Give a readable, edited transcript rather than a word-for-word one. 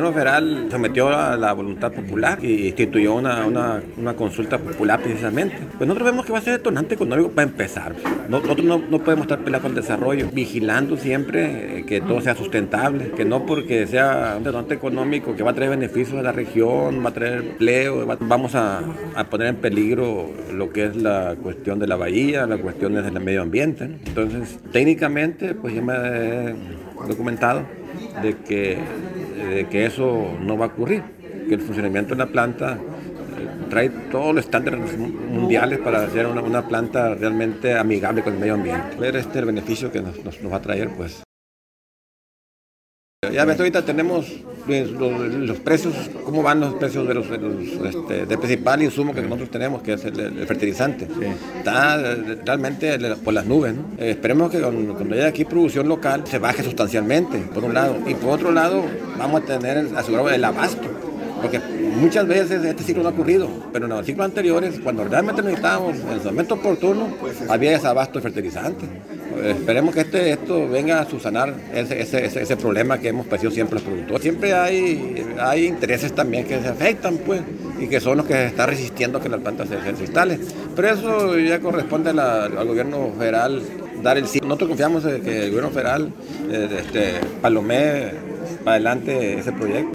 gobierno federal sometió a la voluntad popular y instituyó una consulta popular precisamente. Pues nosotros vemos que va a ser detonante económico para empezar. Nosotros no podemos estar peleados con el desarrollo, vigilando siempre que todo sea sustentable, que no porque sea un detonante económico que va a traer beneficios a la región, va a traer empleo, vamos a poner en peligro lo que es la cuestión de la bahía, las cuestiones del medio ambiente, ¿no? Entonces, técnicamente, pues ya me he documentado de que eso no va a ocurrir, que el funcionamiento de la planta trae todos los estándares mundiales para hacer una planta realmente amigable con el medio ambiente. Ver el beneficio que nos va a traer, pues. Ya ves, ahorita tenemos los precios, cómo van los precios del principal insumo que nosotros tenemos, que es el fertilizante. Sí. Está realmente por las nubes, ¿no? Esperemos que cuando haya aquí producción local se baje sustancialmente, por un lado. Y por otro lado, vamos a tener asegurado el abasto. Porque muchas veces este ciclo no ha ocurrido, pero en los ciclos anteriores, cuando realmente necesitábamos, en el momento oportuno, había desabasto de fertilizante. Esperemos que esto venga a subsanar ese problema que hemos padecido siempre los productores. Siempre hay intereses también que se afectan, pues, y que son los que se están resistiendo a que la planta se instale. Pero eso ya corresponde al gobierno federal dar el sí. Nosotros confiamos en que el gobierno federal palomee para adelante ese proyecto.